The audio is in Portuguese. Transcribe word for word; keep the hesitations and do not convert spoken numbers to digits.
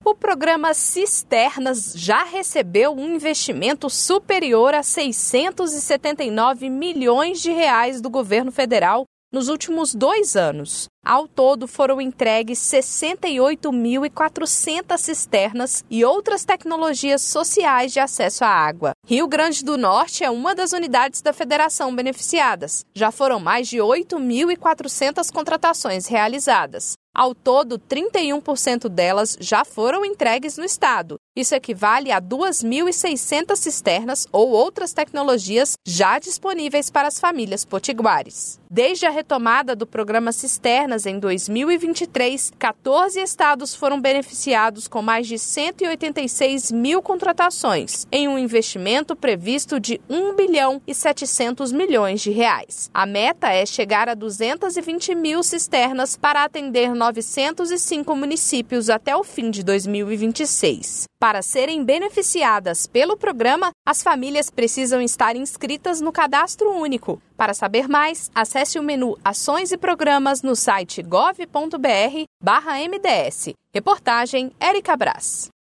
O programa Cisternas já recebeu um investimento superior a seiscentos e setenta e nove milhões de reais do governo federal nos últimos dois anos. Ao todo, foram entregues sessenta e oito mil e quatrocentas cisternas e outras tecnologias sociais de acesso à água. Rio Grande do Norte é uma das unidades da federação beneficiadas. Já foram mais de oito mil e quatrocentas contratações realizadas. Ao todo, trinta e um por cento delas já foram entregues no estado. Isso equivale a duas mil e seiscentas cisternas ou outras tecnologias já disponíveis para as famílias potiguares. Desde a retomada do programa Cisternas em dois mil e vinte e três, quatorze estados foram beneficiados com mais de cento e oitenta e seis mil contratações, em um investimento previsto de um bilhão e setecentos milhões de reais. A meta é chegar a duzentas e vinte mil cisternas para atender novecentos e cinco municípios até o fim de dois mil e vinte e seis. Para serem beneficiadas pelo programa, as famílias precisam estar inscritas no Cadastro Único. Para saber mais, acesse o menu Ações e Programas no site gov ponto br barra M D S. Reportagem Érica Brás.